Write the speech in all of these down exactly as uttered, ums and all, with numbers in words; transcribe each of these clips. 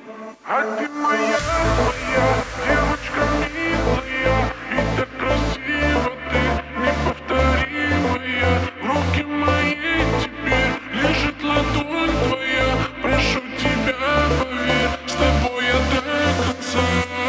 А ты моя, моя девочка милая, и так красиво ты, неповторимая. В руки моей теперь лежит ладонь твоя. Прошу тебя, поверь, с тобой я до конца.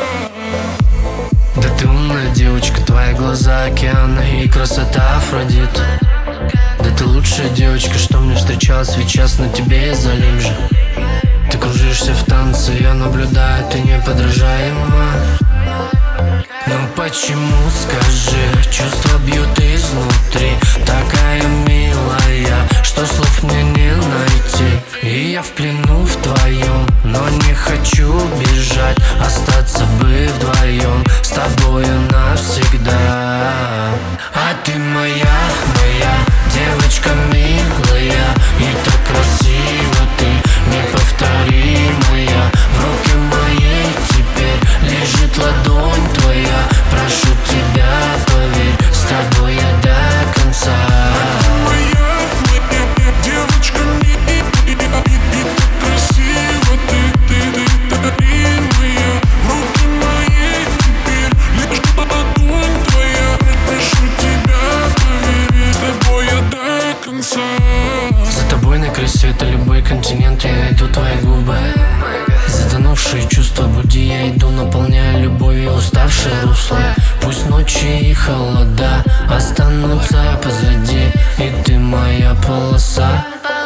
Да ты умная девочка, твои глаза океаны и красота Афродита. Да ты лучшая девочка, что мне встречалась, сейчас на тебе я залим же. Ты кружишься в танце, я наблюдаю, ты неподражаема. Но почему, скажи, чувства бьют изнутри. Такая милая, что слов мне не найти. И я в плену в твоем, но не хочу бежать. Остаться бы вдвоем, с тобою навсегда. А ты моя, моя девочка милая, и так красиво ты, неповторимая. В руке моей теперь лежит ладонь твоя. Прошу тебя, поверь, с тобой я до конца. Моя, моя девочка милая, и так красиво ты, ты, ты, таримая. В руке моей теперь лежит ладонь твоя. Прошу тебя, поверь, с тобой я до конца. За тобой на край света любой континент, я найду твои губы. Затонувшие чувства буди, я иду, наполняя любовью уставшее русло. Пусть ночи и холода останутся позади, и ты моя полоса.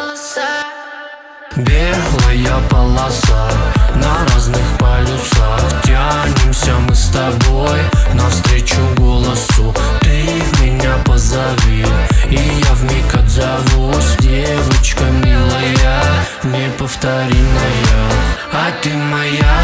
Белая полоса на разных полюсах. Тянемся мы с тобой навстречу голосу. Ты меня позови, и я вмиг отзовусь. Девочка милая, неповторимая. А ты моя,